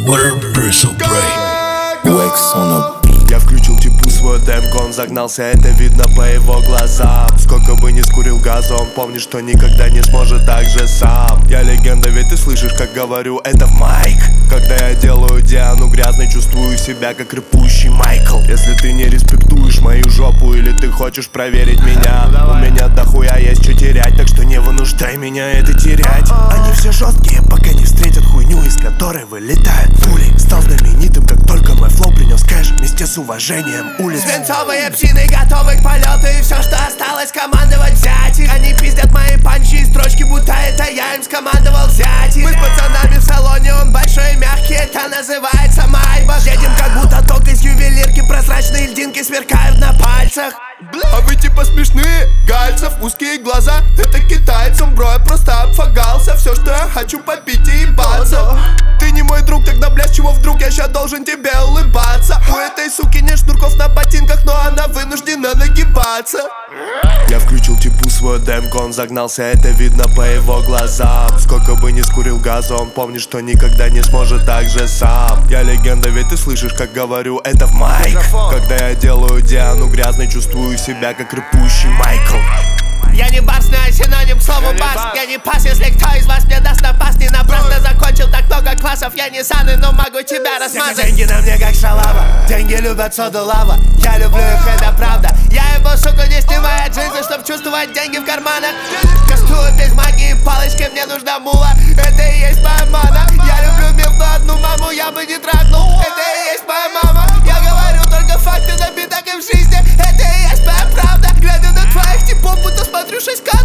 Я включил типу свой демку, он загнался, это видно по его глазам. Сколько бы ни скурил газа, он помнит, что никогда не сможет так же сам. Я легенда, ведь ты слышишь, как говорю, это в майк. Когда я делаю Диану грязной, чувствую себя как рыпущий Майкл. Если ты не респектуешь мою жопу или ты хочешь проверить меня, у меня дохуя есть что терять, так что не вынуждай меня это терять. Они все жесткие, пока не встретят хуйню, из которой вылетает пули. Стал знаменитым, как только мой флоу принес кэш вместе с уважением улиц. Свинцовые псины готовы к полету, и все, что осталось, командовать взять их. Они пиздят мои панчи и строчки, будто это я им скомандовал взять их. Мы с пацанами в салоне, он большой и мягкий, это называется Майбах. Едем как будто ток из ювелирки, прозрачные льдинки сверкают на пальцах. А вы типа смешные, Гальцев, узкие глаза, это китайцам, бро, я просто обфагался. Все, что я хочу, попить и ебаться. Ты не мой друг, тогда, бля, с чего вдруг я ща должен тебе улыбаться? У этой суки нет шнурков на ботинках, но она вынуждена нагибаться. Я включил типу свой демку, он загнался, это видно по его глазам. Сколько бы ни скурил газа, он помнит, что никогда не сможет так же сам. Я легенда, ведь ты слышишь, как говорю, это в майк. Когда я делаю Диану грязной, чувствую себя как рыпущий Майкл. Я не бас, но синоним к слову бас. Я не пас, если кто из вас мне даст напасть. Не напрасно закончил так много классов. Я не саны, но могу тебя размазать. Деньги на мне как шалава, деньги любят соду лава. Я люблю их, это правда. Я его, сука, не снимаю джинсы, чтоб чувствовать деньги в карманах. Кастую без магии палочки, мне нужна мула. Это и есть моя мана. Я люблю миф, но одну маму я бы не трахнул. Это и есть моя мама. Я говорю только факты, на битах и в жизни. Это и есть моя правда. Глядя на твоих типов, будто смотрю 6 кадров.